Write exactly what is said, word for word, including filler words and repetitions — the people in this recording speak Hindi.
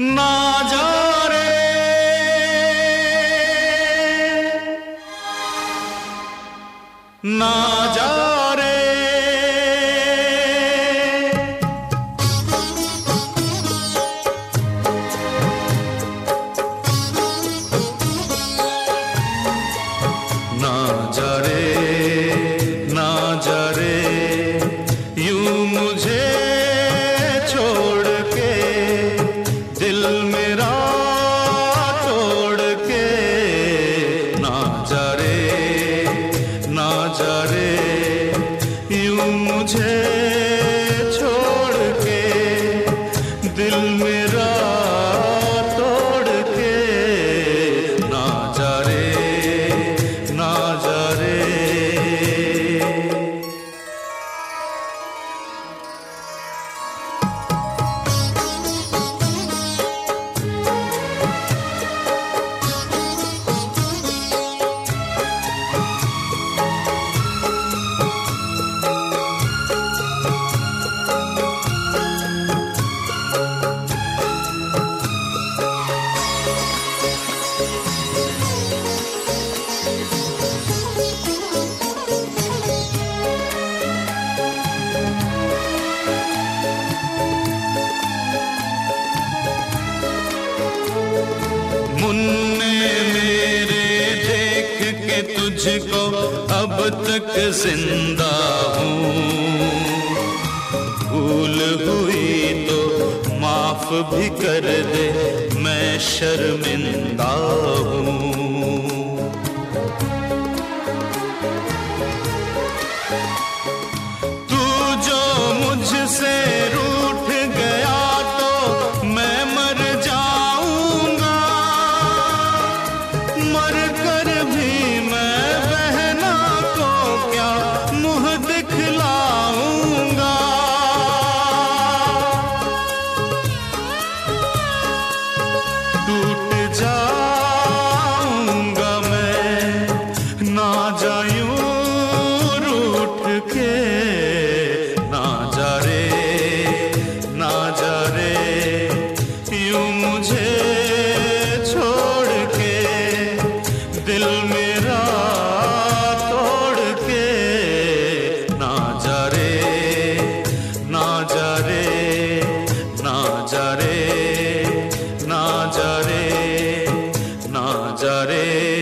ना जा रे ना जा रे ना जा रे ना जा रे यूं मुझे छोड़ के दिल मेरा तोड़ के ना जा रे ना जा रे यूं मुझे छोड़ के दिल मेरा तोड़ के ना जा रे ना जा रे मुन्ने मेरे देख के तुझको अब तक जिंदा हूँ, भूल हुई तो माफ भी कर दे मैं शर्मिंदा हूँ। तू जो मुझसे रूठ गया तो मैं मर जाऊंगा, मर कर भी मैं बहना को क्या मुंह दिखलाऊंगा। टूट जाऊंगा मैं ना जायूं रूठ के ना जा रे ना जा रे यूं मुझे छोड़ के दिल मेरा तोड़ के ना जा रे ना जा रे ना जा रे ना जा रे ना जा रे।